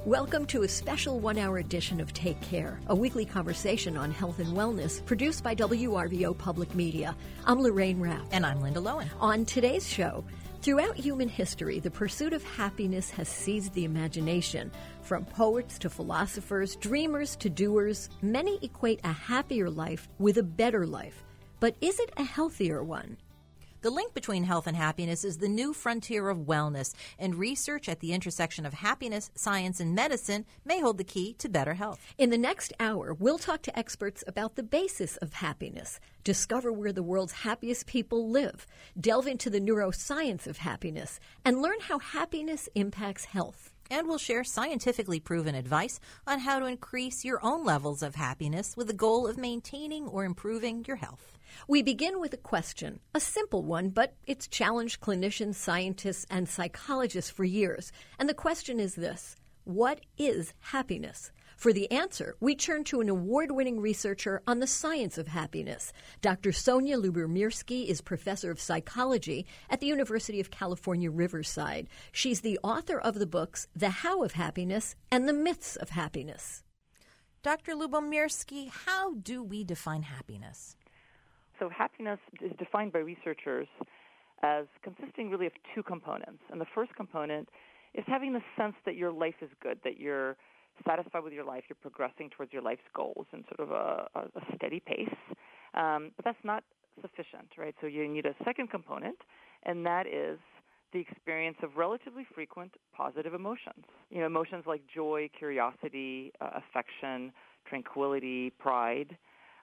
Welcome to a special one-hour edition of Take Care, a weekly conversation on health and wellness produced by WRVO Public Media. I'm Lorraine Rapp. And I'm Linda Lowen. On today's show, throughout human history, the pursuit of happiness has seized the imagination. From poets to philosophers, dreamers to doers, many equate a happier life with a better life. But is it a healthier one? The link between health and happiness is the new frontier of wellness, and research at the intersection of happiness, science, and medicine may hold the key to better health. In the next hour, we'll talk to experts about the basis of happiness, discover where the world's happiest people live, delve into the neuroscience of happiness, and learn how happiness impacts health. And we'll share scientifically proven advice on how to increase your own levels of happiness with the goal of maintaining or improving your health. We begin with a question, a simple one, but it's challenged clinicians, scientists, and psychologists for years. And the question is this: what is happiness? For the answer, we turn to an award-winning researcher on the science of happiness. Dr. Sonja Lyubomirsky is professor of psychology at the University of California, Riverside. She's the author of the books The How of Happiness and The Myths of Happiness. Dr. Lyubomirsky, how do we define happiness? So happiness is defined by researchers as consisting really of two components. And the first component is having the sense that your life is good, that you're satisfied with your life, you're progressing towards your life's goals in sort of a steady pace. But that's not sufficient, right? So you need a second component, and that is the experience of relatively frequent positive emotions. You know, emotions like joy, curiosity, affection, tranquility, pride.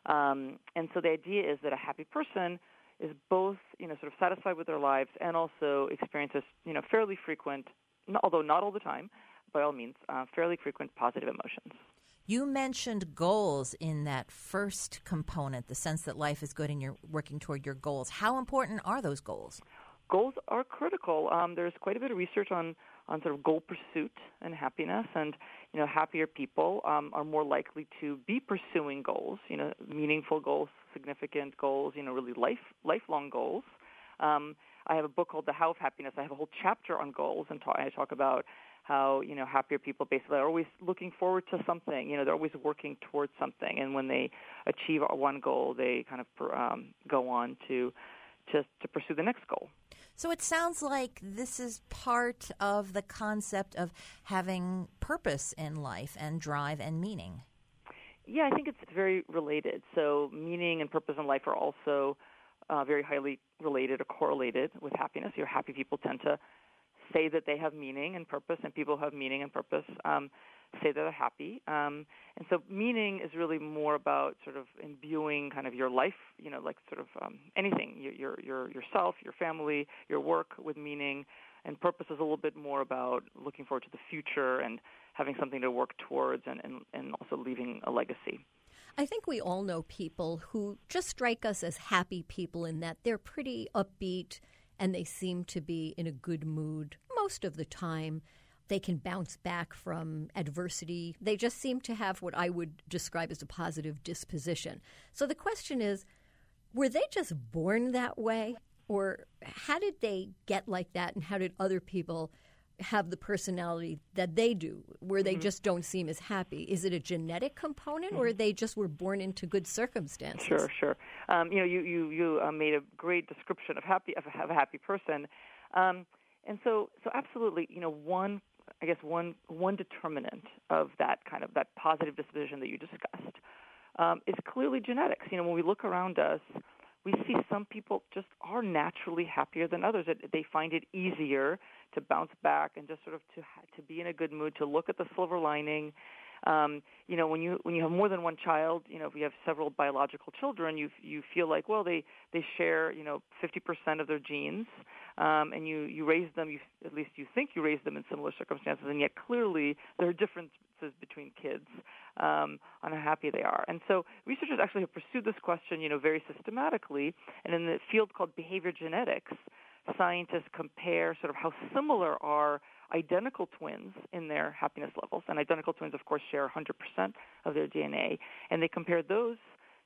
And so the idea is that a happy person is both, sort of satisfied with their lives and also experiences, fairly frequent, although not all the time, by all means, fairly frequent positive emotions. You mentioned goals in that first component, the sense that life is good and you're working toward your goals. How important are those goals? Goals are critical. There's quite a bit of research on sort of goal pursuit and happiness, and happier people are more likely to be pursuing goals, meaningful goals, significant goals, really lifelong goals. I have a book called The How of Happiness. I have a whole chapter on goals, and I talk about how happier people basically are always looking forward to something. They're always working towards something, and when they achieve one goal, they kind of go on to pursue the next goal. So it sounds like this is part of the concept of having purpose in life and drive and meaning. Yeah, I think it's very related. So meaning and purpose in life are also very highly related or correlated with happiness. Your happy people tend to say that they have meaning and purpose, and people who have meaning and purpose say that they're happy. And so meaning is really more about sort of imbuing kind of your life, like sort of anything, yourself, your family, your work with meaning. And purpose is a little bit more about looking forward to the future and having something to work towards and also leaving a legacy. I think we all know people who just strike us as happy people in that they're pretty upbeat and they seem to be in a good mood most of the time. They can bounce back from adversity. They just seem to have what I would describe as a positive disposition. So the question is, were they just born that way? Or how did they get like that, and how did other people have the personality that they do, where they just don't seem as happy? Is it a genetic component, or they just were born into good circumstances? Sure. You made a great description of a happy person, and so absolutely, one determinant of that positive disposition that you discussed is clearly genetics. When we look around us, we see some people just are naturally happier than others. They find it easier to bounce back and just sort of to be in a good mood, to look at the silver lining. When you have more than one child, if you have several biological children, you feel like, well, they share 50% of their genes, and you raise them. At least you think you raise them in similar circumstances, and yet clearly there are differences between kids on how happy they are. And so researchers actually have pursued this question, very systematically. And in the field called behavior genetics, scientists compare sort of how similar are identical twins in their happiness levels. And identical twins, of course, share 100% of their DNA. And they compare those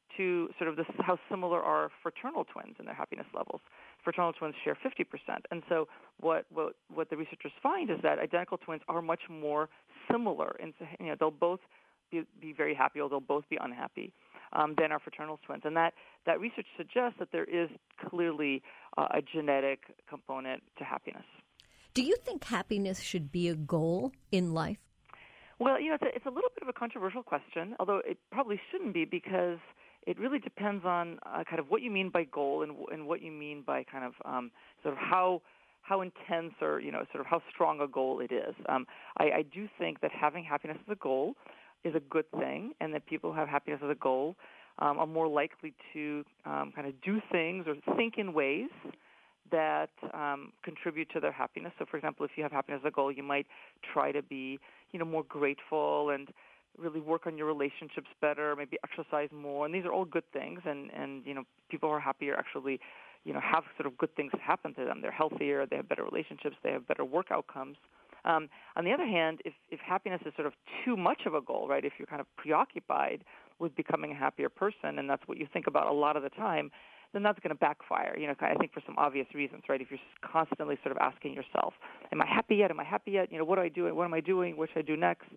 to sort of how similar are fraternal twins in their happiness levels. Fraternal twins share 50%. And so what the researchers find is that identical twins are much more similar. And they'll both be very happy, or they'll both be unhappy than our fraternal twins. And that research suggests that there is clearly a genetic component to happiness. Do you think happiness should be a goal in life? Well, it's a little bit of a controversial question, although it probably shouldn't be, because it really depends on kind of what you mean by goal and what you mean by kind of sort of how intense or sort of how strong a goal it is. I do think that having happiness as a goal is a good thing, and that people who have happiness as a goal are more likely to kind of do things or think in ways that contribute to their happiness. So, for example, if you have happiness as a goal, you might try to be, more grateful and really work on your relationships better, maybe exercise more. And these are all good things. And people who are happier actually, have sort of good things happen to them. They're healthier, they have better relationships, they have better work outcomes. On the other hand, if happiness is sort of too much of a goal, right, if you're kind of preoccupied with becoming a happier person, and that's what you think about a lot of the time, then that's going to backfire, I think for some obvious reasons, right? If you're constantly sort of asking yourself, am I happy yet? Am I happy yet? What do I do? What am I doing? What should I do next?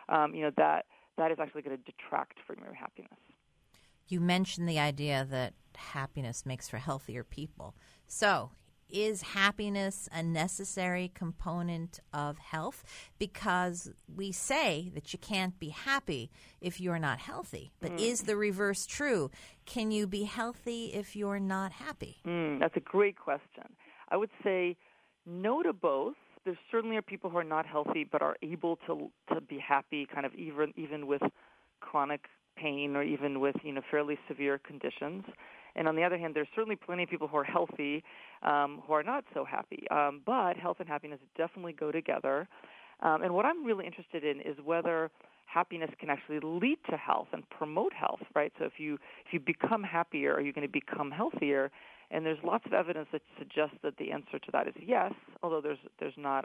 That is actually going to detract from your happiness. You mentioned the idea that happiness makes for healthier people. So is happiness a necessary component of health? Because we say that you can't be happy if you're not healthy. But is the reverse true? Can you be healthy if you're not happy? That's a great question. I would say no to both. There certainly are people who are not healthy but are able to be happy kind of even with chronic pain or even with fairly severe conditions. And on the other hand, there's certainly plenty of people who are healthy who are not so happy. But health and happiness definitely go together. And what I'm really interested in is whether happiness can actually lead to health and promote health, right? So if you become happier, are you going to become healthier? And there's lots of evidence that suggests that the answer to that is yes, although there's not,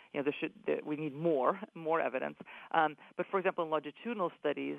we need more evidence. But for example, in longitudinal studies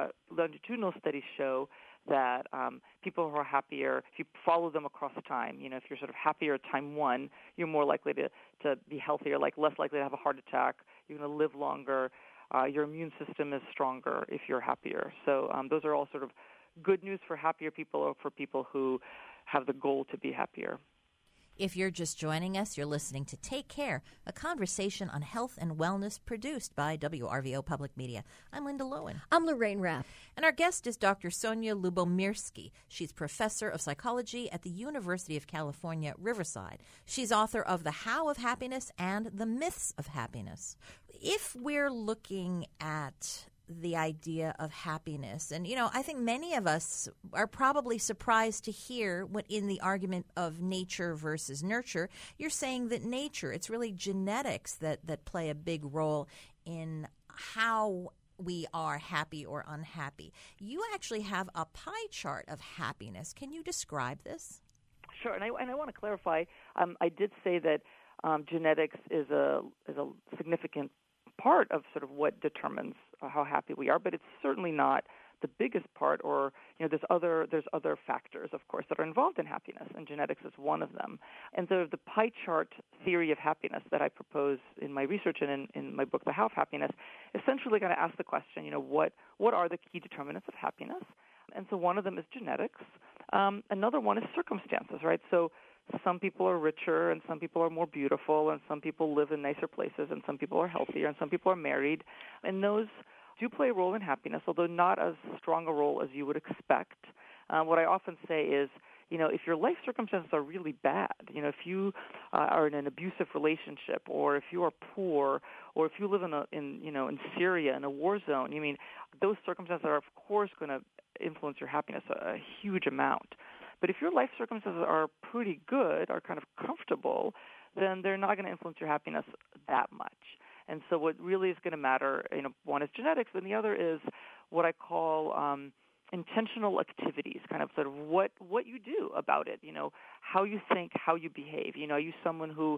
show that people who are happier, if you follow them across time, if you're sort of happier at time one, you're more likely to be healthier, like less likely to have a heart attack, you're going to live longer, your immune system is stronger if you're happier. So those are all sort of good news for happier people or for people who have the goal to be happier. If you're just joining us, you're listening to Take Care, a conversation on health and wellness produced by WRVO Public Media. I'm Linda Lowen. I'm Lorraine Rapp. And our guest is Dr. Sonia Lubomirsky. She's professor of psychology at the University of California, Riverside. She's author of The How of Happiness and The Myths of Happiness. If we're looking at the idea of happiness. And, I think many of us are probably surprised to hear what in the argument of nature versus nurture, you're saying that nature, it's really genetics that play a big role in how we are happy or unhappy. You actually have a pie chart of happiness. Can you describe this? Sure, and I want to clarify. I did say that genetics is a significant part of sort of what determines how happy we are, but it's certainly not the biggest part. Or there's other factors, of course, that are involved in happiness, and genetics is one of them. And so the pie chart theory of happiness that I propose in my research and in my book, The How of Happiness, essentially going to ask the question, what are the key determinants of happiness? And so one of them is genetics. Another one is circumstances, right? So some people are richer, and some people are more beautiful, and some people live in nicer places, and some people are healthier, and some people are married. And those do play a role in happiness, although not as strong a role as you would expect. What I often say is, if your life circumstances are really bad, if you are in an abusive relationship, or if you are poor, or if you live in Syria in a war zone, those circumstances are of course going to influence your happiness a huge amount. But if your life circumstances are pretty good, are kind of comfortable, then they're not going to influence your happiness that much. And so what really is going to matter, one is genetics, and the other is what I call intentional activities, kind of sort of what you do about it, how you think, how you behave. Are you someone who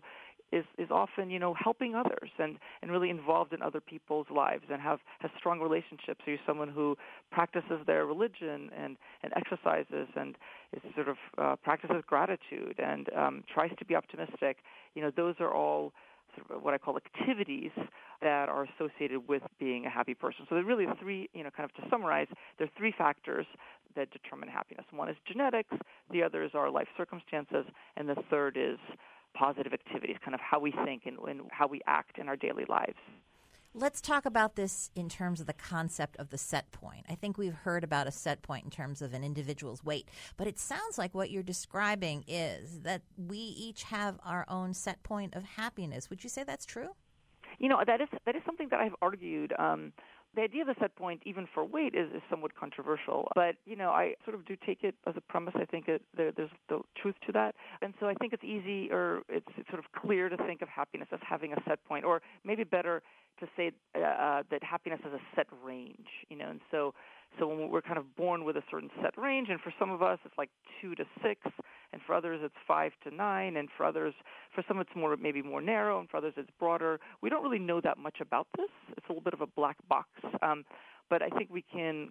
is often, helping others and really involved in other people's lives and has strong relationships. So you're someone who practices their religion and exercises and is sort of practices gratitude and tries to be optimistic. Those are all sort of what I call activities that are associated with being a happy person. So there are really three, kind of to summarize, there are three factors that determine happiness. One is genetics, the others are life circumstances, and the third is positive activities, kind of how we think and how we act in our daily lives. Let's talk about this in terms of the concept of the set point. I think we've heard about a set point in terms of an individual's weight, but it sounds like what you're describing is that we each have our own set point of happiness. Would you say that's true? That is something that I've argued. The idea of the set point, even for weight, is somewhat controversial. But, I sort of do take it as a premise. I think there's the truth to that. And so I think it's easy or it's sort of clear to think of happiness as having a set point, or maybe better to say that happiness has a set range, And so when we're kind of born with a certain set range, and for some of us it's like 2 to 6, and for others it's 5 to 9, and for some it's maybe more narrow, and for others it's broader. We don't really know that much about this. It's a little bit of a black box, but I think we can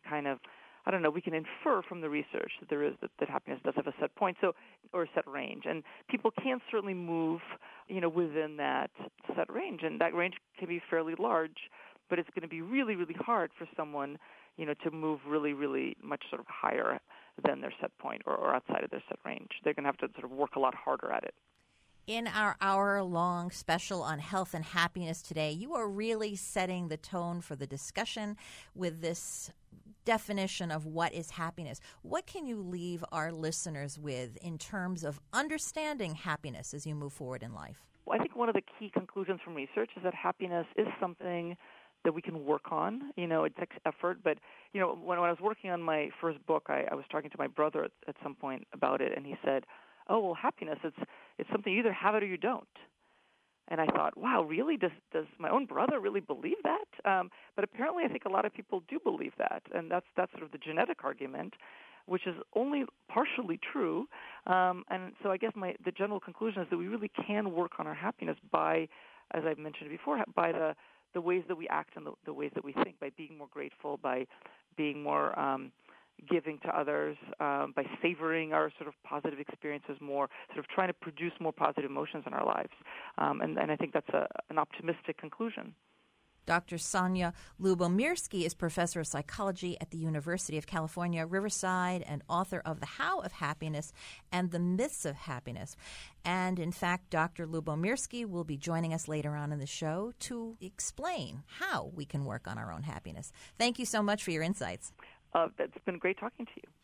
we can infer from the research that happiness does have a set point, or a set range, and people can certainly move, within that set range, and that range can be fairly large, but it's going to be really, really hard for someone, to move really, really much sort of higher than their set point or outside of their set range. They're going to have to sort of work a lot harder at it. In our hour-long special on health and happiness today, you are really setting the tone for the discussion with this definition of what is happiness. What can you leave our listeners with in terms of understanding happiness as you move forward in life? Well, I think one of the key conclusions from research is that happiness is something that we can work on. It takes effort, but, when I was working on my first book, I was talking to my brother at some point about it, and he said, oh, well, happiness, it's something you either have it or you don't. And I thought, wow, really? Does my own brother really believe that? But apparently I think a lot of people do believe that, and that's sort of the genetic argument, which is only partially true. And so I guess the general conclusion is that we really can work on our happiness by, as I've mentioned before, by the ways that we act and the ways that we think, by being more grateful, by being more giving to others, by savoring our sort of positive experiences more, sort of trying to produce more positive emotions in our lives. And I think that's an optimistic conclusion. Dr. Sonia Lubomirski is professor of psychology at the University of California, Riverside, and author of The How of Happiness and The Myths of Happiness. And, in fact, Dr. Lubomirski will be joining us later on in the show to explain how we can work on our own happiness. Thank you so much for your insights. It's been great talking to you.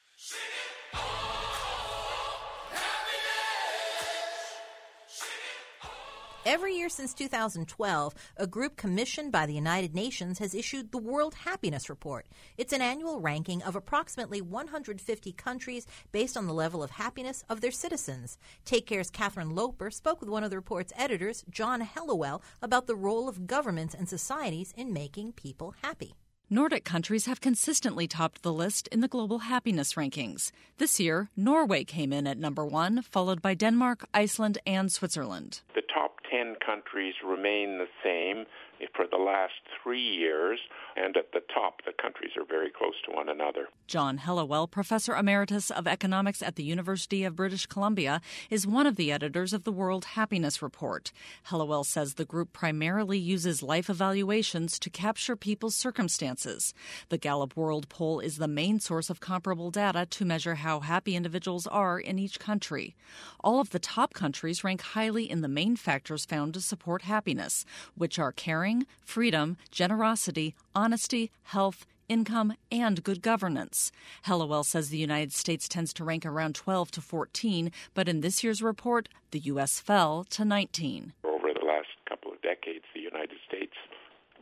Every year since 2012, a group commissioned by the United Nations has issued the World Happiness Report. It's an annual ranking of approximately 150 countries based on the level of happiness of their citizens. Take Care's Catherine Loper spoke with one of the report's editors, John Hellawell, about the role of governments and societies in making people happy. Nordic countries have consistently topped the list in the global happiness rankings. This year, Norway came in at number 1, followed by Denmark, Iceland, and Switzerland. The top 10 countries remain the same for the last 3 years, and at the top, the countries are very close to one another. John Hellawell, Professor Emeritus of Economics at the University of British Columbia, is one of the editors of the World Happiness Report. Hellawell says the group primarily uses life evaluations to capture people's circumstances. The Gallup World Poll is the main source of comparable data to measure how happy individuals are in each country. All of the top countries rank highly in the main factors found to support happiness, which are caring, freedom, generosity, honesty, health, income, and good governance. Hellawell says the United States tends to rank around 12 to 14, but in this year's report, the U.S. fell to 19. Over the last couple of decades, the United States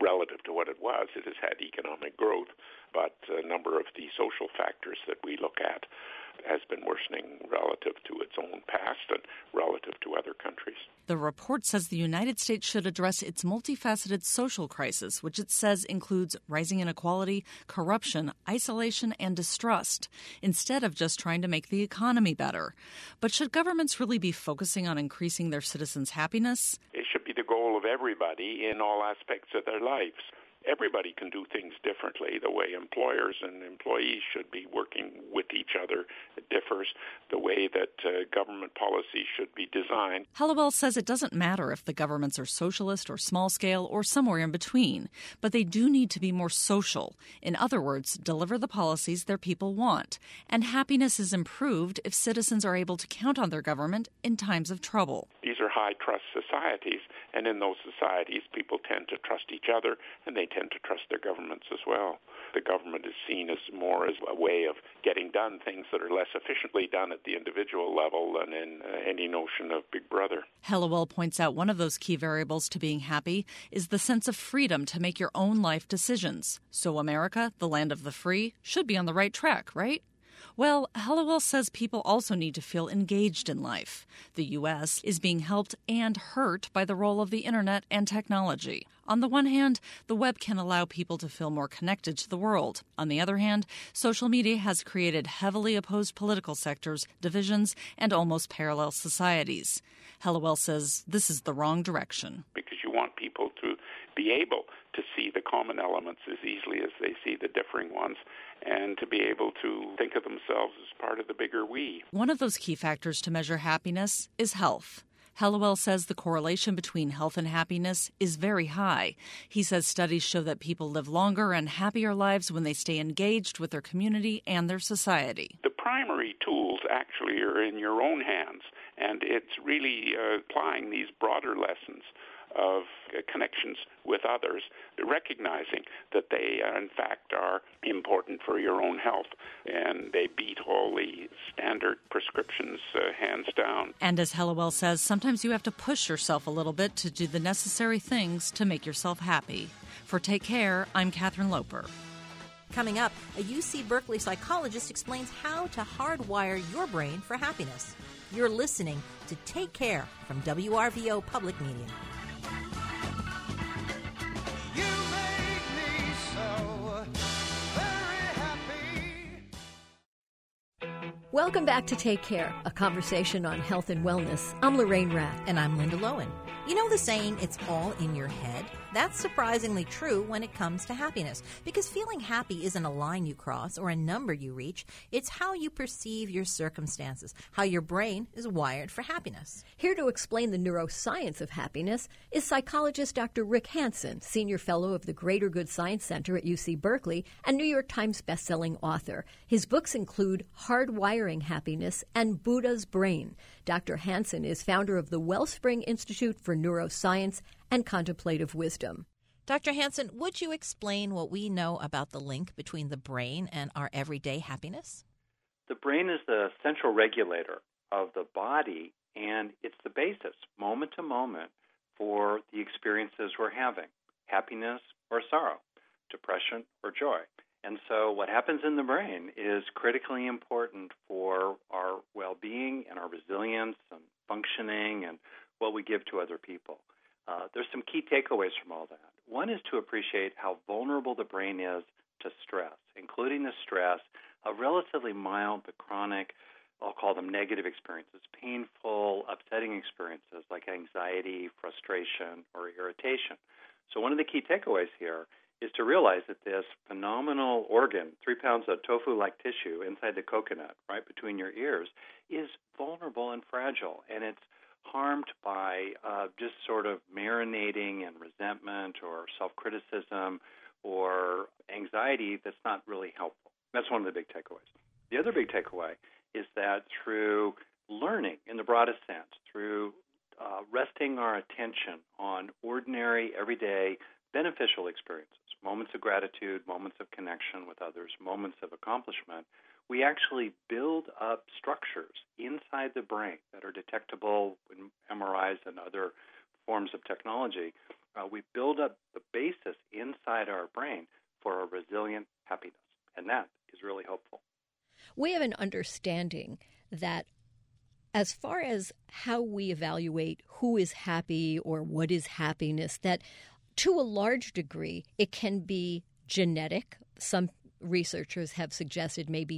relative to what it was. It has had economic growth, but a number of the social factors that we look at has been worsening relative to its own past and relative to other countries. The report says the United States should address its multifaceted social crisis, which it says includes rising inequality, corruption, isolation, and distrust, instead of just trying to make the economy better. But should governments really be focusing on increasing their citizens' happiness? It should be the goal of everybody in all aspects of their lives. Everybody can do things differently. The way employers and employees should be working with each other differs. The way that government policy should be designed. Hallowell says it doesn't matter if the governments are socialist or small-scale or somewhere in between, but they do need to be more social. In other words, deliver the policies their people want. And happiness is improved if citizens are able to count on their government in times of trouble. These are high-trust societies, and in those societies, people tend to trust each other, and they tend to trust their governments as well. The government is seen as more as a way of getting done things that are less efficiently done at the individual level than in any notion of Big Brother. Hallowell points out one of those key variables to being happy is the sense of freedom to make your own life decisions. So America, the land of the free, should be on the right track, right? Well, Hallowell says people also need to feel engaged in life. The U.S. is being helped and hurt by the role of the internet and technology. On the one hand, the web can allow people to feel more connected to the world. On the other hand, social media has created heavily opposed political sectors, divisions, and almost parallel societies. Hallowell says this is the wrong direction. Because you want people to be able to see the common elements as easily as they see the differing ones, and to be able to think of themselves as part of the bigger we. One of those key factors to measure happiness is health. Hallowell says the correlation between health and happiness is very high. He says studies show that people live longer and happier lives when they stay engaged with their community and their society. The primary tools actually are in your own hands, and it's really applying these broader lessons of connections with others, recognizing that they, in fact, are important for your own health, and they beat all the standard prescriptions hands down. And as Hallowell says, sometimes you have to push yourself a little bit to do the necessary things to make yourself happy. For Take Care, I'm Catherine Loper. Coming up, a UC Berkeley psychologist explains how to hardwire your brain for happiness. You're listening to Take Care from WRVO Public Media. Welcome back to Take Care, a conversation on health and wellness. I'm Lorraine Rath. And I'm Linda Lowen. You know the saying, it's all in your head? That's surprisingly true when it comes to happiness, because feeling happy isn't a line you cross or a number you reach. It's how you perceive your circumstances, how your brain is wired for happiness. Here to explain the neuroscience of happiness is psychologist Dr. Rick Hansen, Senior Fellow of the Greater Good Science Center at UC Berkeley and New York Times bestselling author. His books include Hardwiring Happiness and Buddha's Brain. Dr. Hansen is founder of the Wellspring Institute for Neuroscience and Contemplative Wisdom. Dr. Hansen, would you explain what we know about the link between the brain and our everyday happiness? The brain is the central regulator of the body, and it's the basis, moment to moment, for the experiences we're having, happiness or sorrow, depression or joy. And so what happens in the brain is critically important for our well-being and our resilience and functioning and what we give to other people. There's some key takeaways from all that. One is to appreciate how vulnerable the brain is to stress, including the stress of relatively mild but chronic, I'll call them negative experiences, painful, upsetting experiences like anxiety, frustration, or irritation. So one of the key takeaways here is to realize that this phenomenal organ, 3 pounds of tofu-like tissue inside the coconut, right between your ears, is vulnerable and fragile, and it's harmed by just sort of marinating and resentment or self-criticism or anxiety that's not really helpful. That's one of the big takeaways. The other big takeaway is that through learning in the broadest sense, through resting our attention on ordinary, everyday, beneficial experiences, moments of gratitude, moments of connection with others, moments of accomplishment, we actually build up structures inside the brain that are detectable in MRIs and other forms of technology we build up the basis inside our brain for a resilient happiness. And that is really hopeful. We have an understanding that as far as how we evaluate who is happy or what is happiness, that to a large degree it can be genetic. Some researchers have suggested maybe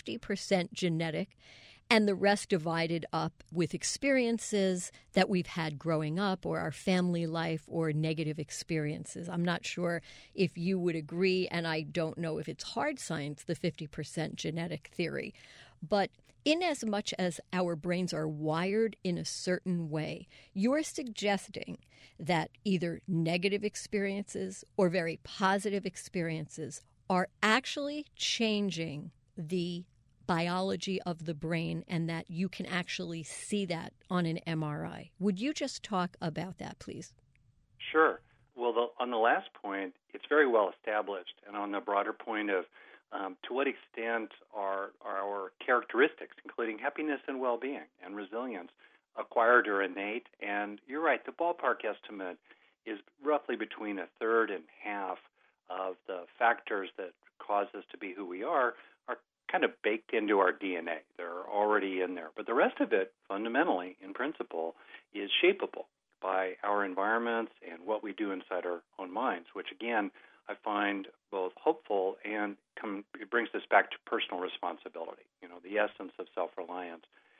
50% genetic, and the rest divided up with experiences that we've had growing up or our family life or negative experiences. I'm not sure if you would agree, and I don't know if it's hard science, the 50% genetic theory. But in as much as our brains are wired in a certain way, you're suggesting that either negative experiences or very positive experiences are actually changing the biology of the brain, and that you can actually see that on an MRI. Would you just talk about that, please? Sure. Well, on the last point, it's very well established. And on the broader point of to what extent are our characteristics, including happiness and well-being and resilience, acquired or innate? And you're right, the ballpark estimate is roughly between a third and half of the factors that cause us to be who we are kind of baked into our DNA. They're already in there. But the rest of it, fundamentally, in principle, is shapeable by our environments and what we do inside our own minds, which, again, I find both hopeful and it brings us back to personal responsibility, the essence of self-reliance.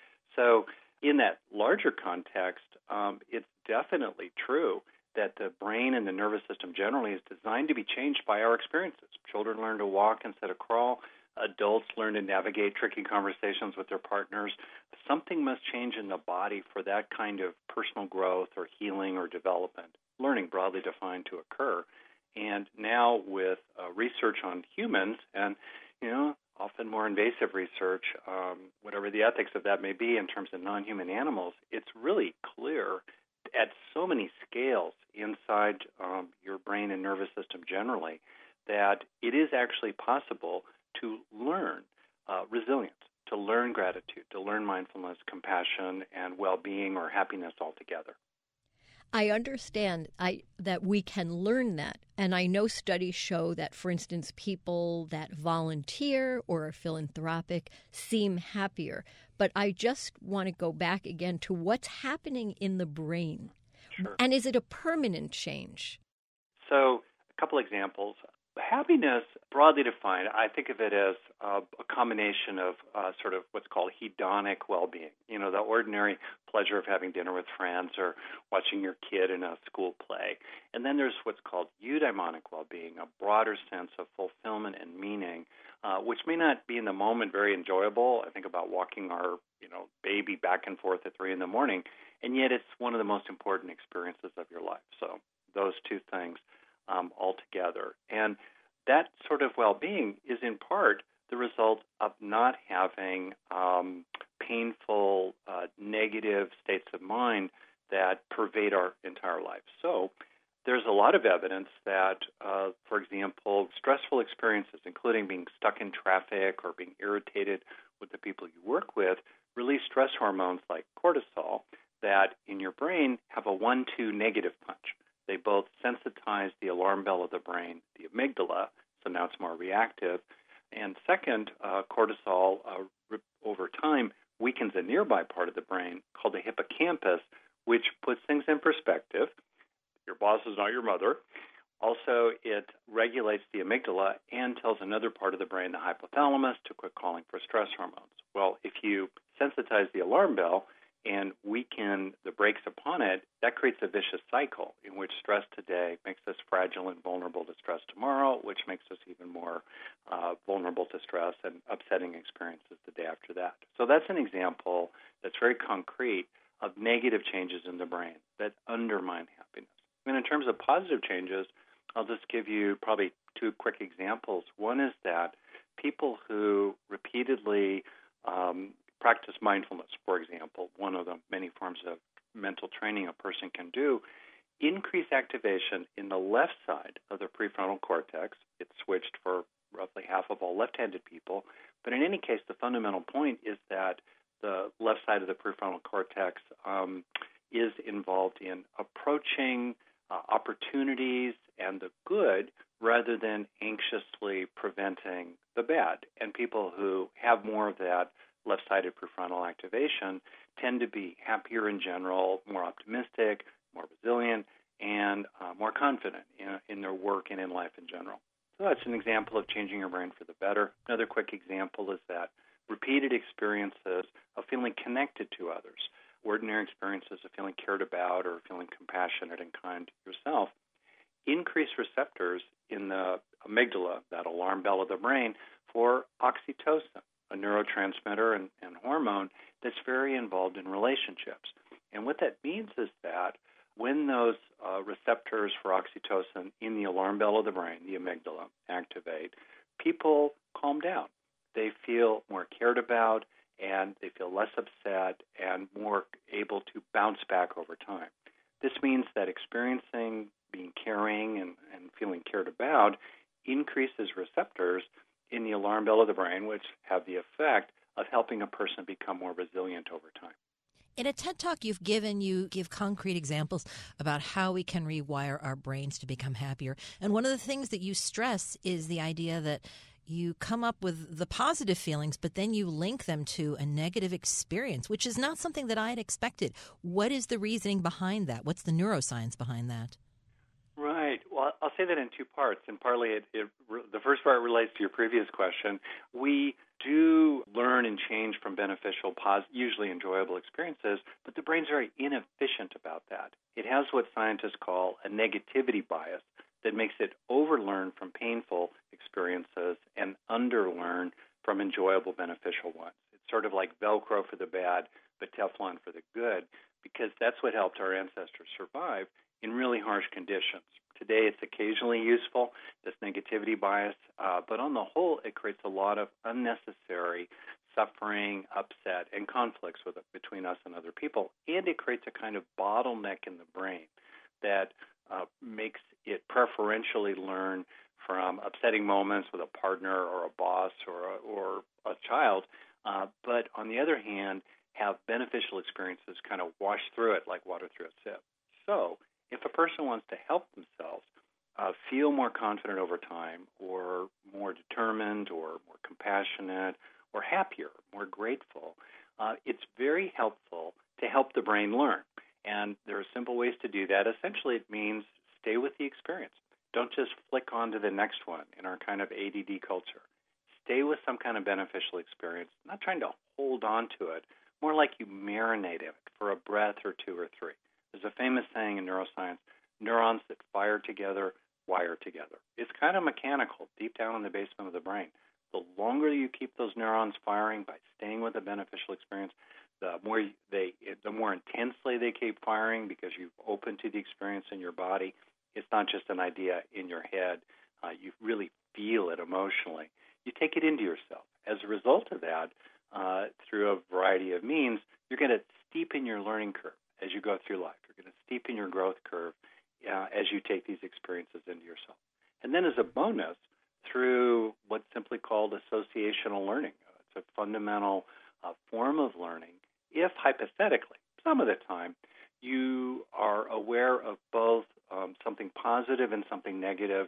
So in that larger context, it's definitely true that the brain and the nervous system generally is designed to be changed by our experiences. Children learn to walk instead of crawl. Adults learn to navigate tricky conversations with their partners. Something must change in the body for that kind of personal growth or healing or development, learning broadly defined, to occur. And now with research on humans and, often more invasive research, whatever the ethics of that may be in terms of non-human animals, it's really clear at so many scales inside your brain and nervous system generally that it is actually possible to learn resilience, to learn gratitude, to learn mindfulness, compassion, and well-being or happiness altogether. I understand that we can learn that. And I know studies show that, for instance, people that volunteer or are philanthropic seem happier. But I just want to go back again to what's happening in the brain. Sure. And is it a permanent change? So a couple examples. Happiness, broadly defined, I think of it as a combination of sort of what's called hedonic well-being, the ordinary pleasure of having dinner with friends or watching your kid in a school play. And then there's what's called eudaimonic well-being, a broader sense of fulfillment and meaning, which may not be in the moment very enjoyable. I think about walking our baby back and forth at 3 a.m, and yet it's one of the most important experiences of your life. So those two things altogether. And that sort of well-being is in part the result of not having painful, negative states of mind that pervade our entire life. So there's a lot of evidence that, for example, stressful experiences, including being stuck in traffic or being irritated with the people you work with, release stress hormones like cortisol that in your brain have a 1-2 negative punch. They both sensitize the alarm bell of the brain, the amygdala, so now it's more reactive. And second, cortisol over time weakens a nearby part of the brain called the hippocampus, which puts things in perspective. Your boss is not your mother. Also, it regulates the amygdala and tells another part of the brain, the hypothalamus, to quit calling for stress hormones. Well, if you sensitize the alarm bell and weaken the brakes upon it, that creates a vicious cycle in which stress today makes us fragile and vulnerable to stress tomorrow, which makes us even more vulnerable to stress and upsetting experiences the day after that. So that's an example that's very concrete of negative changes in the brain that undermine happiness. And in terms of positive changes, I'll just give you probably 2 quick examples. One is that people who repeatedly practice mindfulness, for example, one of the many forms of mental training a person can do, increase activation in the left side of the prefrontal cortex. It's switched for roughly half of all left-handed people. But in any case, the fundamental point is that the left side of the prefrontal cortex is involved in approaching opportunities and the good rather than anxiously preventing the bad. And people who have more of that left-sided prefrontal activation tend to be happier in general, more optimistic, more resilient, and more confident in their work and in life in general. So that's an example of changing your brain for the better. Another quick example is that repeated experiences of feeling connected to others, ordinary experiences of feeling cared about or feeling compassionate and kind to yourself, increase receptors in the amygdala, that alarm bell of the brain, for oxytocin, a neurotransmitter and hormone that's very involved in relationships. And what that means is that when those receptors for oxytocin in the alarm bell of the brain, the amygdala, activate, people calm down. They feel more cared about, and they feel less upset and more able to bounce back over time. This means that experiencing being caring and feeling cared about increases receptors in the alarm bell of the brain, which have the effect of helping a person become more resilient over time. In a TED Talk you give concrete examples about how we can rewire our brains to become happier. And one of the things that you stress is the idea that you come up with the positive feelings, but then you link them to a negative experience, which is not something that I had expected. What is the reasoning behind that? What's the neuroscience behind that? Right. Well, I'll say that in two parts, and partly the first part relates to your previous question. We do learn and change from beneficial, usually enjoyable experiences, but the brain's very inefficient about that. It has what scientists call a negativity bias that makes it overlearn from painful experiences and underlearn from enjoyable, beneficial ones. It's sort of like Velcro for the bad, but Teflon for the good, because that's what helped our ancestors survive in really harsh conditions. Today, it's occasionally useful, this negativity bias, but on the whole, it creates a lot of unnecessary suffering, upset, and conflicts between us and other people, and it creates a kind of bottleneck in the brain that makes it preferentially learn from upsetting moments with a partner or a boss or a child, but on the other hand, have beneficial experiences kind of wash through it like water through a sieve. So if a person wants to help themselves feel more confident over time or more determined or more compassionate or happier, more grateful, it's very helpful to help the brain learn. And there are simple ways to do that. Essentially, it means stay with the experience. Don't just flick on to the next one in our kind of ADD culture. Stay with some kind of beneficial experience, not trying to hold on to it, more like you marinate it for a breath or two or three. There's a famous saying in neuroscience, neurons that fire together, wire together. It's kind of mechanical, deep down in the basement of the brain. The longer you keep those neurons firing by staying with a beneficial experience, the more intensely they keep firing because you've opened to the experience in your body. It's not just an idea in your head. You really feel it emotionally. You take it into yourself. As a result of that, through a variety of means, you're going to steepen your learning curve as you go through life. You're going to steepen your growth curve as you take these experiences into yourself. And then as a bonus, through what's simply called associational learning. It's a fundamental form of learning if, hypothetically, some of the time, you are aware of both something positive and something negative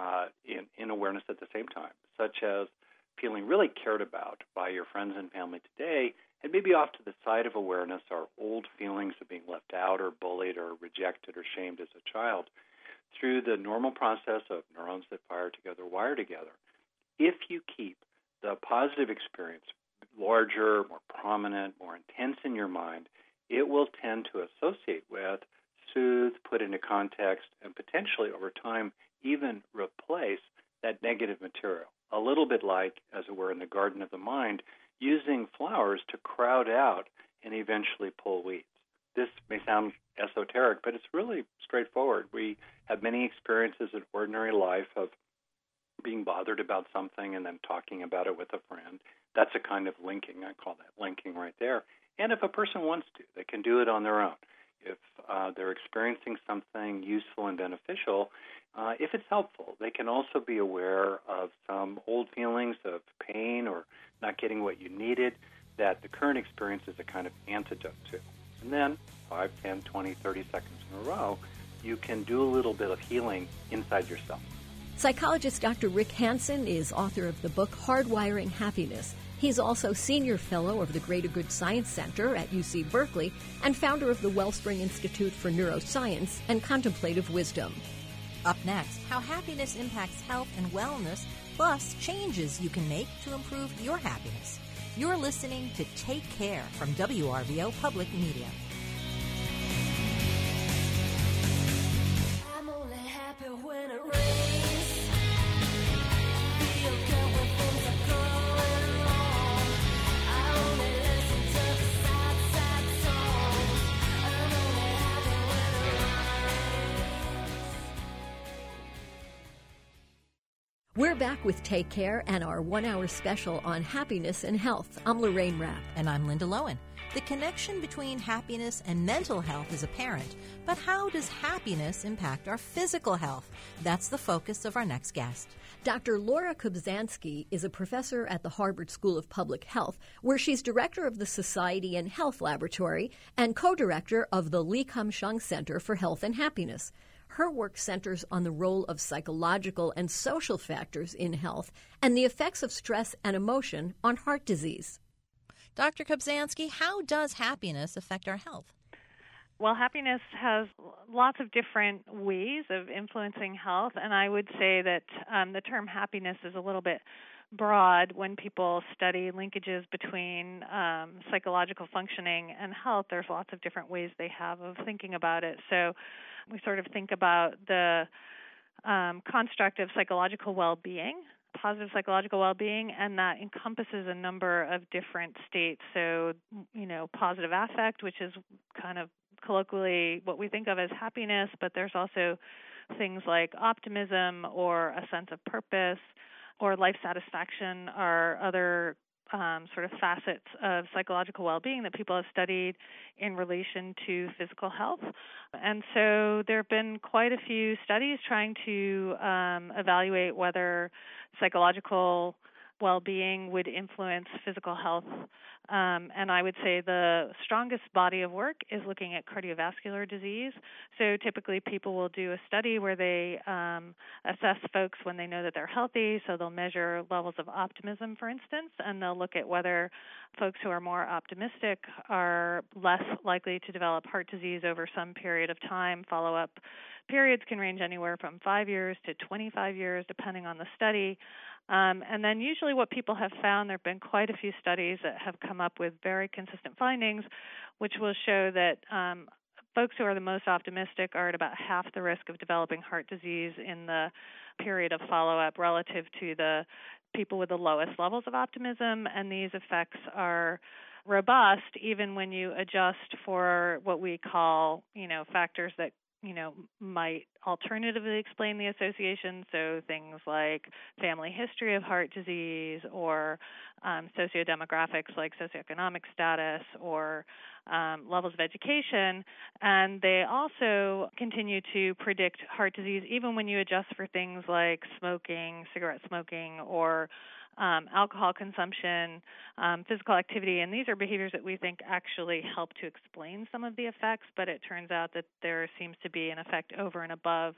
in awareness at the same time, such as feeling really cared about by your friends and family today, and maybe off to the side of awareness are old feelings of being left out or bullied or rejected or shamed as a child. Through the normal process of neurons that fire together, wire together, if you keep the positive experience larger, more prominent, more intense in your mind, it will tend to associate with, soothe, put into context, and potentially over time even replace that negative material. A little bit like, as it were, in the garden of the mind, using flowers to crowd out and eventually pull weeds. This may sound esoteric, but it's really straightforward. We have many experiences in ordinary life of being bothered about something and then talking about it with a friend. That's a kind of linking. I call that linking right there. And if a person wants to, they can do it on their own. If they're experiencing something useful and beneficial, if it's helpful, they can also be aware of some old feelings of pain or not getting what you needed that the current experience is a kind of antidote to. And then 5, 10, 20, 30 seconds in a row, you can do a little bit of healing inside yourself. Psychologist Dr. Rick Hanson is author of the book Hardwiring Happiness. He's also Senior Fellow of the Greater Good Science Center at UC Berkeley and founder of the Wellspring Institute for Neuroscience and Contemplative Wisdom. Up next, how happiness impacts health and wellness, plus changes you can make to improve your happiness. You're listening to Take Care from WRVO Public Media. I'm only happy when it rains. Feel good when things are going wrong. I only listen to the sad, sad songs. I'm only happy when it rains. We're back with Take Care and our 1-hour special on happiness and health. I'm Lorraine Rapp. And I'm Linda Lowen. The connection between happiness and mental health is apparent, but how does happiness impact our physical health? That's the focus of our next guest. Dr. Laura Kubzansky is a professor at the Harvard School of Public Health, where she's director of the Society and Health Laboratory and co-director of the Li Kam-shung Center for Health and Happiness. Her work centers on the role of psychological and social factors in health and the effects of stress and emotion on heart disease. Dr. Kubzansky, how does happiness affect our health? Well, happiness has lots of different ways of influencing health, and I would say that the term happiness is a little bit broad when people study linkages between psychological functioning and health. There's lots of different ways they have of thinking about it. So we sort of think about the construct of psychological well-being, positive psychological well-being, and that encompasses a number of different states. So, positive affect, which is kind of colloquially what we think of as happiness, but there's also things like optimism or a sense of purpose or life satisfaction are other sort of facets of psychological well-being that people have studied in relation to physical health. And so there have been quite a few studies trying to evaluate whether psychological well-being would influence physical health. And I would say the strongest body of work is looking at cardiovascular disease. So typically people will do a study where they assess folks when they know that they're healthy. So they'll measure levels of optimism, for instance, and they'll look at whether folks who are more optimistic are less likely to develop heart disease over some period of time. Follow-up periods can range anywhere from 5 years to 25 years, depending on the study. And then usually what people have found, there have been quite a few studies that have come up with very consistent findings, which will show that folks who are the most optimistic are at about half the risk of developing heart disease in the period of follow-up relative to the people with the lowest levels of optimism. And these effects are robust even when you adjust for what we call, factors that might alternatively explain the association, so things like family history of heart disease or sociodemographics like socioeconomic status or levels of education. And they also continue to predict heart disease even when you adjust for things like smoking, cigarette smoking, or alcohol consumption, physical activity, and these are behaviors that we think actually help to explain some of the effects, but it turns out that there seems to be an effect over and above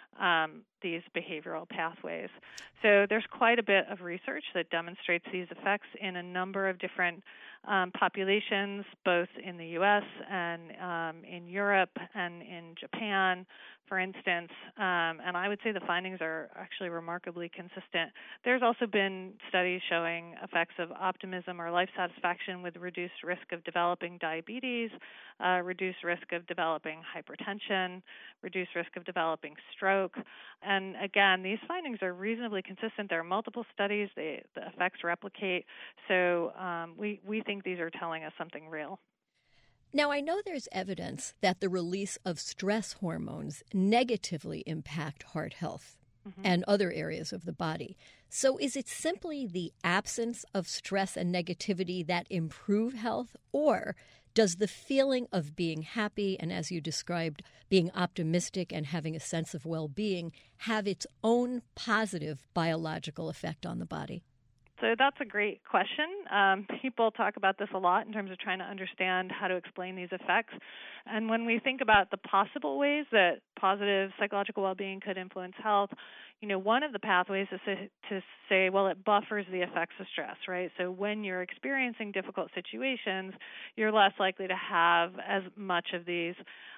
these behavioral pathways. So there's quite a bit of research that demonstrates these effects in a number of different populations, both in the U.S. and in Europe and in Japan, for instance. And I would say the findings are actually remarkably consistent. There's also been studies showing effects of optimism or life satisfaction with reduced risk of developing diabetes, reduced risk of developing hypertension, reduced risk of developing stroke. And again, these findings are reasonably consistent. There are multiple studies. The effects replicate. So we think these are telling us something real. Now, I know there's evidence that the release of stress hormones negatively impact heart health and other areas of the body. So is it simply the absence of stress and negativity that improve health, or does the feeling of being happy and, as you described, being optimistic and having a sense of well-being have its own positive biological effect on the body? It's So that's a great question. People talk about this a lot in terms of trying to understand how to explain these effects. And when we think about the possible ways that positive psychological well-being could influence health, one of the pathways is to say, well, it buffers the effects of stress, right? So when you're experiencing difficult situations, you're less likely to have as much of these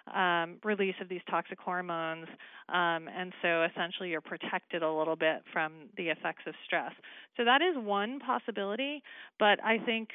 release of these toxic hormones, and so essentially you're protected a little bit from the effects of stress. So that is one possibility, but I think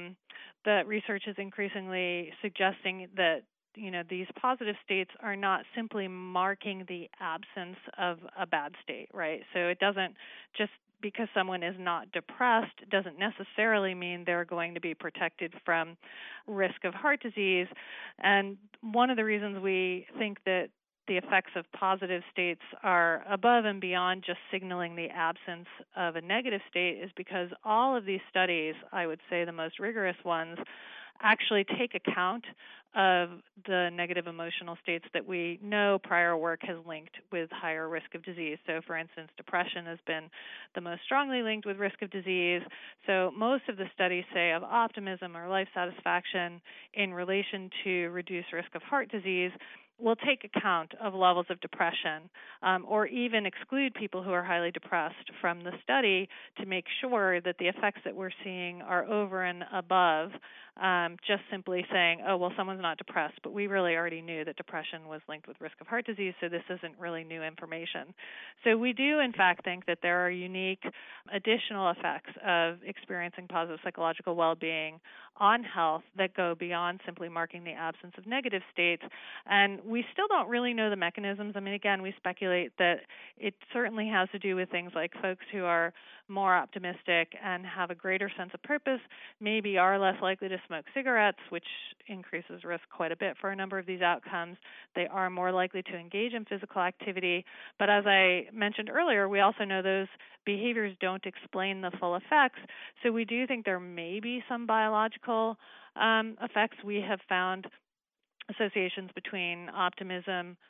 that research is increasingly suggesting that these positive states are not simply marking the absence of a bad state, right? So it doesn't just because someone is not depressed doesn't necessarily mean they're going to be protected from risk of heart disease. And one of the reasons we think that the effects of positive states are above and beyond just signaling the absence of a negative state is because all of these studies, I would say the most rigorous ones, actually take account of the negative emotional states that we know prior work has linked with higher risk of disease. So, for instance, depression has been the most strongly linked with risk of disease. So most of the studies say of optimism or life satisfaction in relation to reduced risk of heart disease will take account of levels of depression or even exclude people who are highly depressed from the study to make sure that the effects that we're seeing are over and above just simply saying, oh, well, someone's not depressed, but we really already knew that depression was linked with risk of heart disease, so this isn't really new information. So we do, in fact, think that there are unique additional effects of experiencing positive psychological well-being on health that go beyond simply marking the absence of negative states. And we still don't really know the mechanisms. I mean, again, we speculate that it certainly has to do with things like folks who are more optimistic and have a greater sense of purpose, maybe are less likely to smoke cigarettes, which increases risk quite a bit for a number of these outcomes. They are more likely to engage in physical activity. But as I mentioned earlier, we also know those behaviors don't explain the full effects. So we do think there may be some biological effects. We have found associations between optimism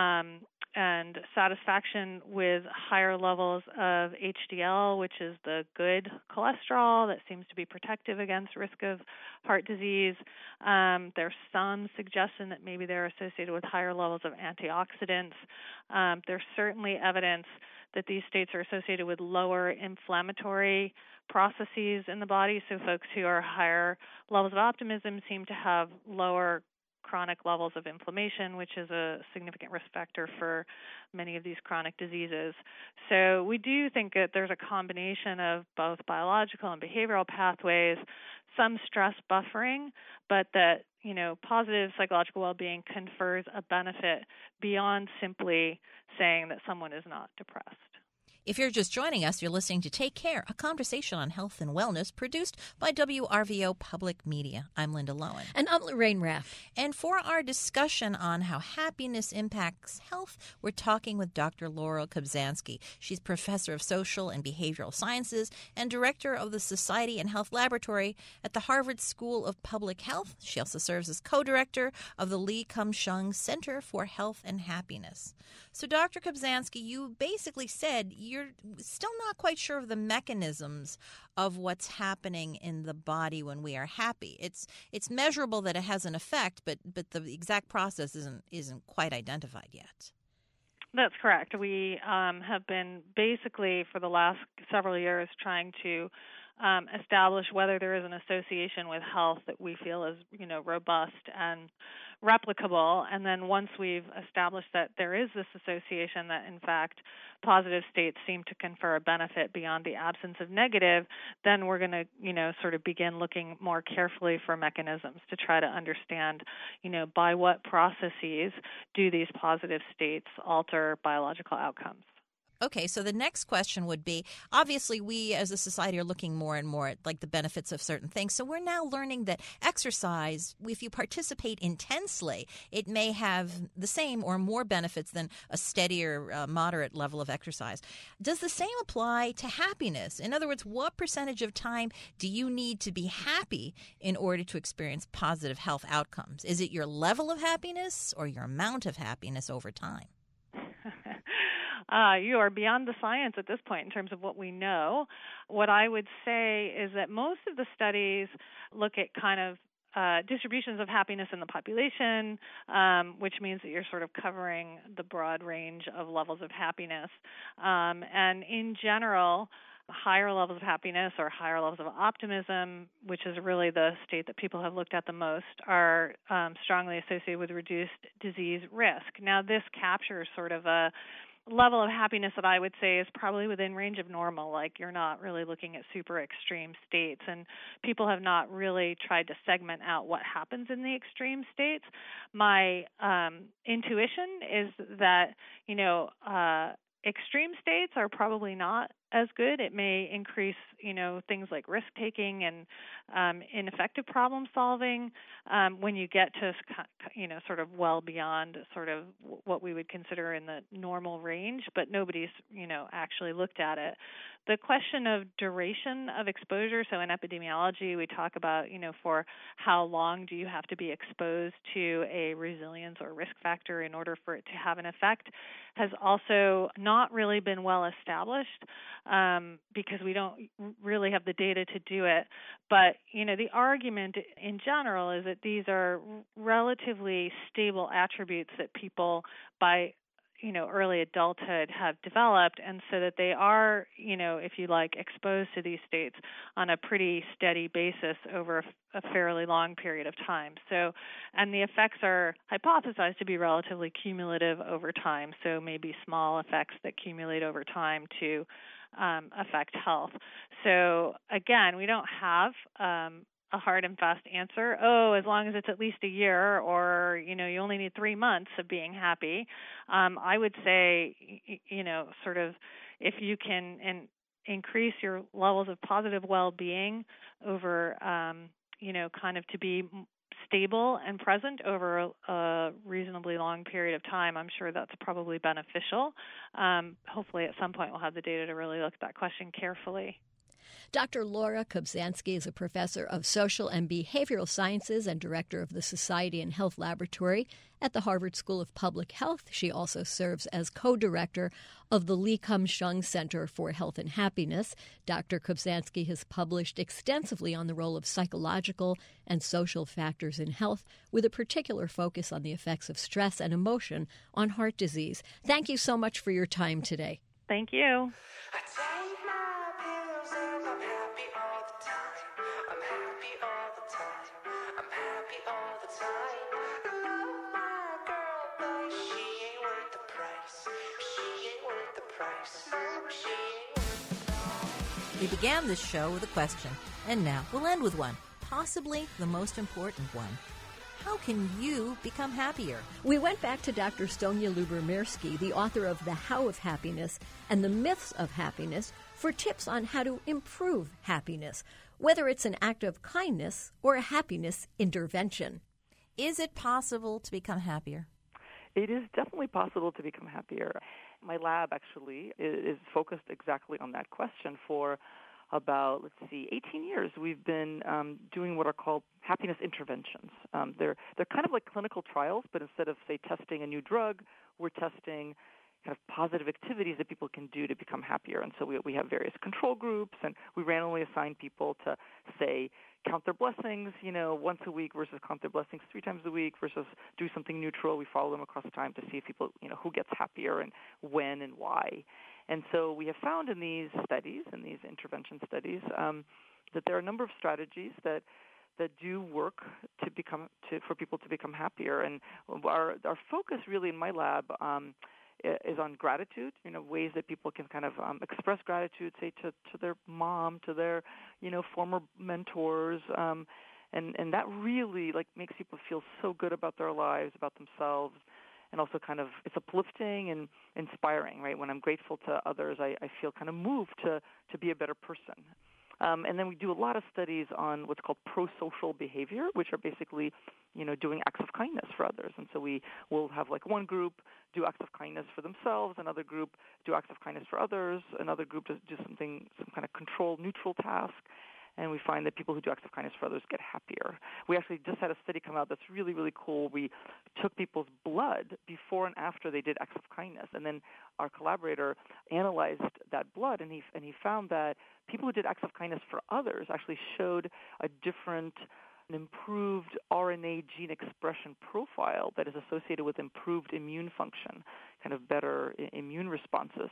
and satisfaction with higher levels of HDL, which is the good cholesterol that seems to be protective against risk of heart disease. There's some suggestion that maybe they're associated with higher levels of antioxidants. There's certainly evidence that these states are associated with lower inflammatory processes in the body. So folks who are higher levels of optimism seem to have lower chronic levels of inflammation, which is a significant risk factor for many of these chronic diseases. So we do think that there's a combination of both biological and behavioral pathways, some stress buffering, but that, positive psychological well-being confers a benefit beyond simply saying that someone is not depressed. If you're just joining us, you're listening to Take Care, a conversation on health and wellness produced by WRVO Public Media. I'm Linda Lowen. And I'm Lorraine Raff. And for our discussion on how happiness impacts health, we're talking with Dr. Laurel Kobzanski. She's professor of social and behavioral sciences and director of the Society and Health Laboratory at the Harvard School of Public Health. She also serves as co-director of the Lee Kum-Shung Center for Health and Happiness. So, Dr. Kobzanski, you basically said you're still not quite sure of the mechanisms of what's happening in the body when we are happy. It's measurable that it has an effect, but the exact process isn't quite identified yet. That's correct. We have been basically for the last several years trying to establish whether there is an association with health that we feel is, robust and replicable. And then once we've established that there is this association, that in fact positive states seem to confer a benefit beyond the absence of negative, then we're going to, sort of begin looking more carefully for mechanisms to try to understand, by what processes do these positive states alter biological outcomes. Okay, so the next question would be, obviously we as a society are looking more and more at the benefits of certain things. So we're now learning that exercise, if you participate intensely, it may have the same or more benefits than a steadier, moderate level of exercise. Does the same apply to happiness? In other words, what percentage of time do you need to be happy in order to experience positive health outcomes? Is it your level of happiness or your amount of happiness over time? You are beyond the science at this point in terms of what we know. What I would say is that most of the studies look at kind of distributions of happiness in the population, which means that you're sort of covering the broad range of levels of happiness. And in general, higher levels of happiness or higher levels of optimism, which is really the state that people have looked at the most, are strongly associated with reduced disease risk. Now, this captures sort of a level of happiness that I would say is probably within range of normal, like you're not really looking at super extreme states, and people have not really tried to segment out what happens in the extreme states. My intuition is that, extreme states are probably not as good. It may increase, things like risk-taking and ineffective problem solving when you get to, sort of well beyond sort of what we would consider in the normal range, but nobody's, actually looked at it. The question of duration of exposure, so in epidemiology, we talk about, for how long do you have to be exposed to a resilience or risk factor in order for it to have an effect, has also not really been well established. Because we don't really have the data to do it. But, the argument in general is that these are relatively stable attributes that people by, early adulthood have developed, and so that they are, if you like, exposed to these states on a pretty steady basis over a fairly long period of time. So, and the effects are hypothesized to be relatively cumulative over time, so maybe small effects that accumulate over time to affect health. So again, we don't have a hard and fast answer. As long as it's at least a year, or you only need 3 months of being happy. I would say, sort of, if you can increase your levels of positive well-being over, kind of to be stable and present over a reasonably long period of time, I'm sure that's probably beneficial. Hopefully at some point we'll have the data to really look at that question carefully. Dr. Laura Kubzansky is a professor of social and behavioral sciences and director of the Society and Health Laboratory at the Harvard School of Public Health. She also serves as co-director of the Li Kum-Shung Center for Health and Happiness. Dr. Kubzansky has published extensively on the role of psychological and social factors in health, with a particular focus on the effects of stress and emotion on heart disease. Thank you so much for your time today. Thank you. I take my pills and I'm happy all the time. I'm happy all the time. I'm happy all the time. Love my girl, but she ain't worth the price. She ain't worth the price. No, she ain't worth the price. We began this show with a question, and now we'll end with one, possibly the most important one. How can you become happier? We went back to Dr. Sonia Lyubomirsky, the author of The How of Happiness and the Myths of Happiness, for tips on how to improve happiness, whether it's an act of kindness or a happiness intervention. Is it possible to become happier? It is definitely possible to become happier. My lab actually is focused exactly on that question for about, 18 years. We've been doing what are called happiness interventions. They're kind of like clinical trials, but instead of, say, testing a new drug, we're testing kind of positive activities that people can do to become happier. And so we have various control groups, and we randomly assign people to, say, count their blessings, once a week versus count their blessings 3 times a week versus do something neutral. We follow them across time to see if people, who gets happier and when and why. And so we have found in these studies, in these intervention studies, that there are a number of strategies that do work for people to become happier. And our focus really in my lab is on gratitude, ways that people can kind of express gratitude, say, to their mom, to their, former mentors, and that really, makes people feel so good about their lives, about themselves, and also kind of it's uplifting and inspiring, right? When I'm grateful to others, I feel kind of moved to be a better person. And then we do a lot of studies on what's called pro-social behavior, which are basically, doing acts of kindness for others. And so we will have one group do acts of kindness for themselves, another group do acts of kindness for others, another group do some kind of control neutral task. and we find that people who do acts of kindness for others get happier. We actually just had a study come out that's really, really cool. We took people's blood before and after they did acts of kindness, and then our collaborator analyzed that blood, and he found that people who did acts of kindness for others actually showed an improved RNA gene expression profile that is associated with improved immune function, kind of better immune responses.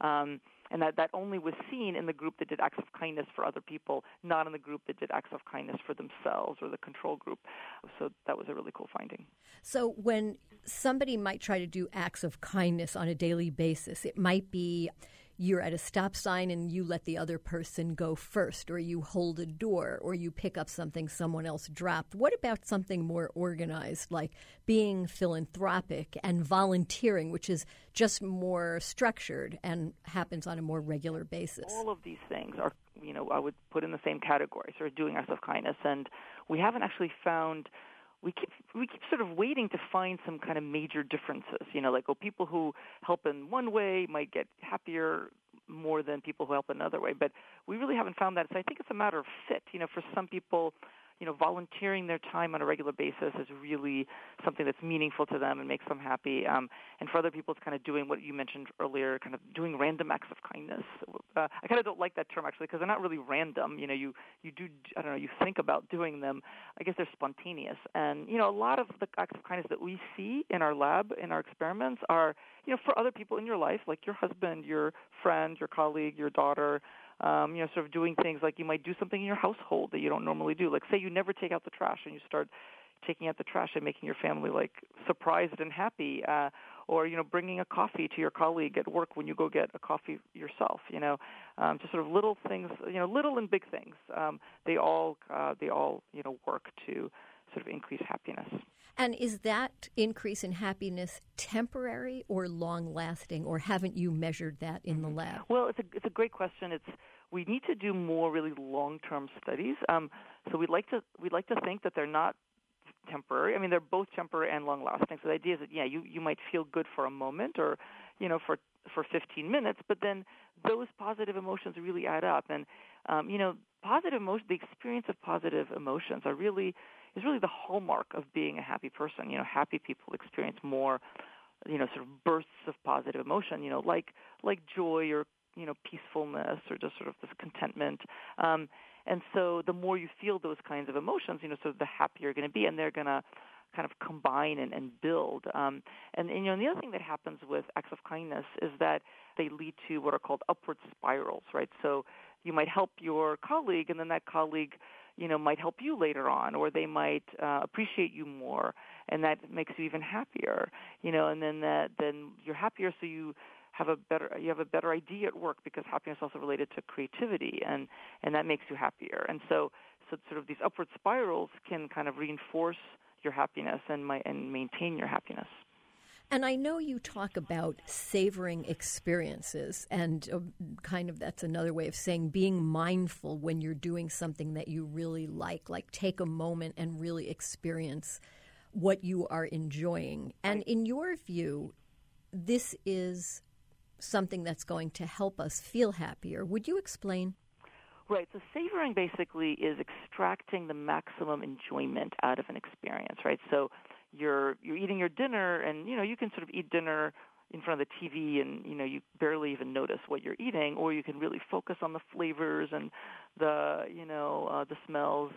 And that only was seen in the group that did acts of kindness for other people, not in the group that did acts of kindness for themselves or the control group. So that was a really cool finding. So when somebody might try to do acts of kindness on a daily basis, it might be you're at a stop sign and you let the other person go first, or you hold a door, or you pick up something someone else dropped. What about something more organized, like being philanthropic and volunteering, which is just more structured and happens on a more regular basis? All of these things are, I would put in the same category, sort of doing acts of kindness, and we haven't actually found. We keep sort of waiting to find some kind of major differences, like people who help in one way might get happier more than people who help another way. But we really haven't found that. So I think it's a matter of fit. For some people, volunteering their time on a regular basis is really something that's meaningful to them and makes them happy. And for other people, it's kind of doing what you mentioned earlier, kind of doing random acts of kindness. I kind of don't like that term, actually, because they're not really random. You do, I don't know, you think about doing them. I guess they're spontaneous. And, a lot of the acts of kindness that we see in our lab, in our experiments, are, for other people in your life, like your husband, your friend, your colleague, your daughter, sort of doing things like you might do something in your household that you don't normally do. Like, say you never take out the trash and you start taking out the trash and making your family, like, surprised and happy. Or, bringing a coffee to your colleague at work when you go get a coffee yourself, just sort of little things, little and big things. They all work to sort of increase happiness. And is that increase in happiness temporary or long-lasting, or haven't you measured that in the lab? Well, it's a great question. We need to do more really long-term studies. So we'd like to think that they're not temporary. I mean, they're both temporary and long-lasting. So the idea is that you might feel good for a moment, or for 15 minutes, but then those positive emotions really add up. And positive emotion, the experience of positive emotions is really the hallmark of being a happy person. Happy people experience more, sort of bursts of positive emotion, like joy or, peacefulness or just sort of this contentment. And so the more you feel those kinds of emotions, so the happier you're going to be, and they're going to kind of combine and build. And the other thing that happens with acts of kindness is that they lead to what are called upward spirals, right? So you might help your colleague, and then that colleague might help you later on, or they might appreciate you more, and that makes you even happier, and then you're happier, so you have a better idea at work, because happiness is also related to creativity, and that makes you happier. And so sort of these upward spirals can kind of reinforce your happiness and maintain your happiness. And I know you talk about savoring experiences, and kind of that's another way of saying being mindful when you're doing something that you really like take a moment and really experience what you are enjoying. And in your view, this is something that's going to help us feel happier. Would you explain? Right. So savoring basically is extracting the maximum enjoyment out of an experience, right? So you're eating your dinner, and you can sort of eat dinner in front of the TV, and you barely even notice what you're eating, or you can really focus on the flavors and the smells,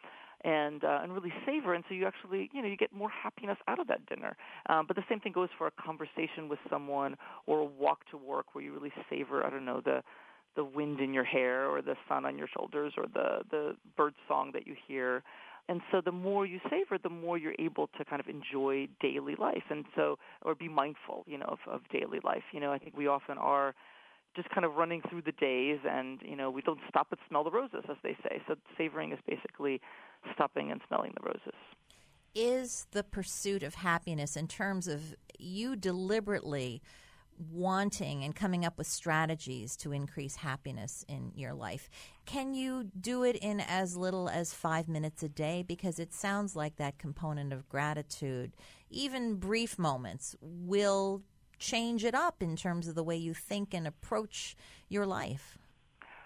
and really savor. And so you actually you get more happiness out of that dinner. But the same thing goes for a conversation with someone, or a walk to work, where you really savor the wind in your hair, or the sun on your shoulders, or the bird song that you hear. And so the more you savor, the more you're able to kind of enjoy daily life, and so, or be mindful, of daily life. I think we often are just kind of running through the days, and, we don't stop and smell the roses, as they say. So savoring is basically stopping and smelling the roses. Is the pursuit of happiness, in terms of you deliberately wanting and coming up with strategies to increase happiness in your life, can you do it in as little as 5 minutes a day? Because it sounds like that component of gratitude, even brief moments, will change it up in terms of the way you think and approach your life.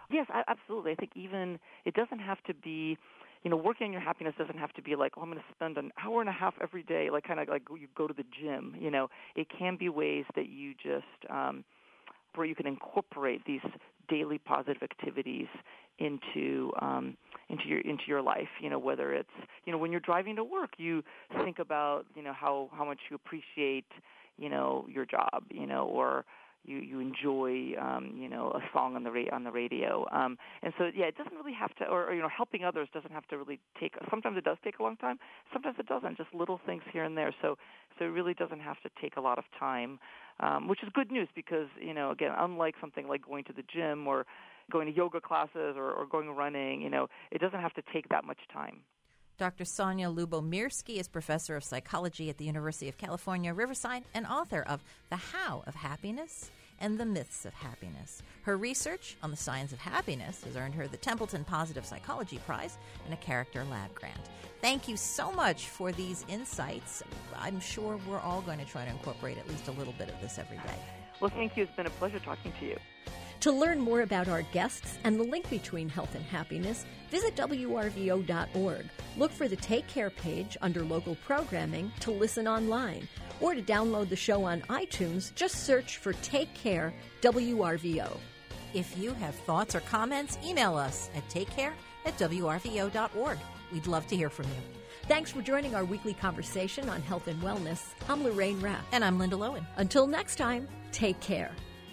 Yes, absolutely. I think even it doesn't have to be, working on your happiness doesn't have to be like, I'm going to spend an hour and a half every day, like kind of like you go to the gym. It can be ways that you just where you can incorporate these daily positive activities into your life. Whether it's when you're driving to work, you think about how much you appreciate your job, or you enjoy a song on the radio, and so it doesn't really have to, or helping others doesn't have to really take. Sometimes it does take a long time, sometimes it doesn't. Just little things here and there. So it really doesn't have to take a lot of time, which is good news because again, unlike something like going to the gym or going to yoga classes or going running, it doesn't have to take that much time. Dr. Sonia Lubomirski is professor of psychology at the University of California, Riverside, and author of The How of Happiness and the Myths of Happiness. Her research on the science of happiness has earned her the Templeton Positive Psychology Prize and a Character Lab grant. Thank you so much for these insights. I'm sure we're all going to try to incorporate at least a little bit of this every day. Well, thank you. It's been a pleasure talking to you. To learn more about our guests and the link between health and happiness, visit WRVO.org. Look for the Take Care page under local programming to listen online. Or to download the show on iTunes, just search for Take Care WRVO. If you have thoughts or comments, email us at takecare@wrvo.org. We'd love to hear from you. Thanks for joining our weekly conversation on health and wellness. I'm Lorraine Rapp. And I'm Linda Lowen. Until next time, take care.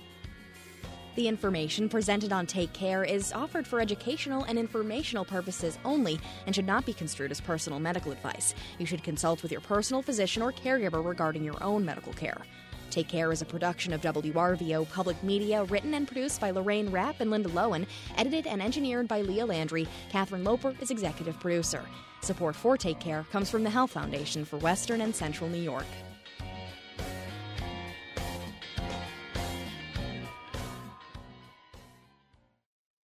The information presented on Take Care is offered for educational and informational purposes only and should not be construed as personal medical advice. You should consult with your personal physician or caregiver regarding your own medical care. Take Care is a production of WRVO Public Media, written and produced by Lorraine Rapp and Linda Lowen, edited and engineered by Leah Landry. Catherine Loper is executive producer. Support for Take Care comes from the Health Foundation for Western and Central New York.